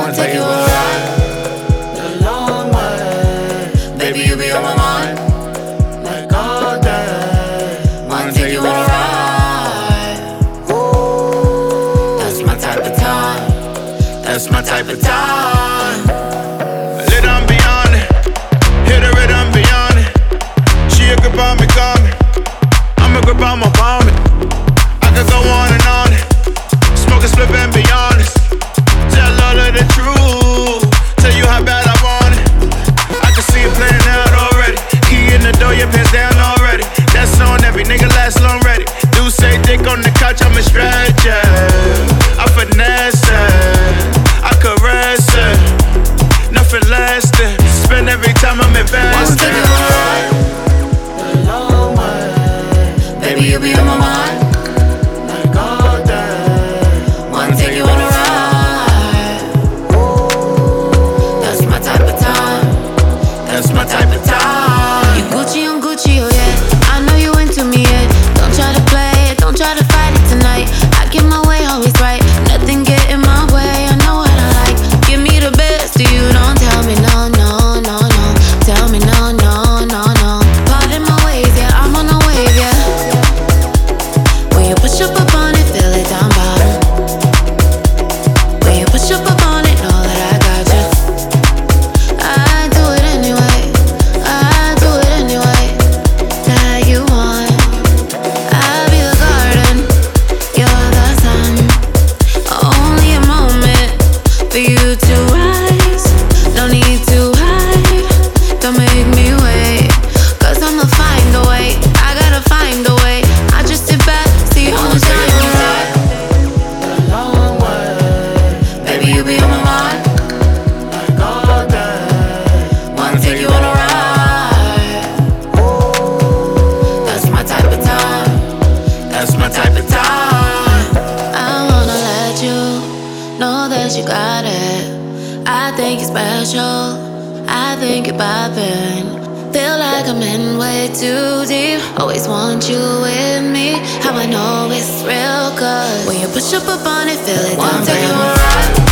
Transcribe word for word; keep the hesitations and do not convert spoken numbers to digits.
wanna take you on a ride. The long way. Baby, you be on my mind. Like all day. Wanna take you on a ride. That's my type of time. That's my type of time. Lit on beyond it. Hit the rhythm beyond it. She a grip on me, call me. I'm a grip on my palm. I could go on and on it. Smoke a split and be honest. Tell all of the truth. Tell you how bad I want it. I can see it playing out already. Key in the door, your pants down already. That's on every nigga last long ready. Do say dick on the couch, I'm a stretch it. I finesse it. I caress it. Nothing less than spend every time I'm invested. Wanna take you on a ride. The long way. Baby, you be on my mind. Like all day. Wanna take you on a ride. That's my type of time. That's my type of time. You Gucci on Gucci, oh yeah. I know you into me, yeah. Don't try to play it, don't try to fight it tonight. I get my way, always right. Nothing get in my way, I know what I like. Give me the best of you, don't tell me no, no, no, no. Tell me no, no, no, no. Pardon my ways, yeah, I'm on a wave, yeah. When you push up upon it, feel it down bottom. When you push up upon it, know that I got you. I do it anyway, I do it anyway. That you want. I'll be the garden, you're the sun. Only a moment for you to rise. No need to hide, don't make me wait. Cause I'ma find a way, I gotta find a way. I just sit back, see how much time you got. The long way. Baby, you be on my mind. Like all day. Wanna take you on a ride. That's my type of time. That's my type of time. I wanna let you know that you got it. I think you're special, I think you're poppin'. Feel like I'm in way too deep. Always want you with me. How I know it's real, cause when you push up upon it, feel it Wanna down, take you baby. on a ride.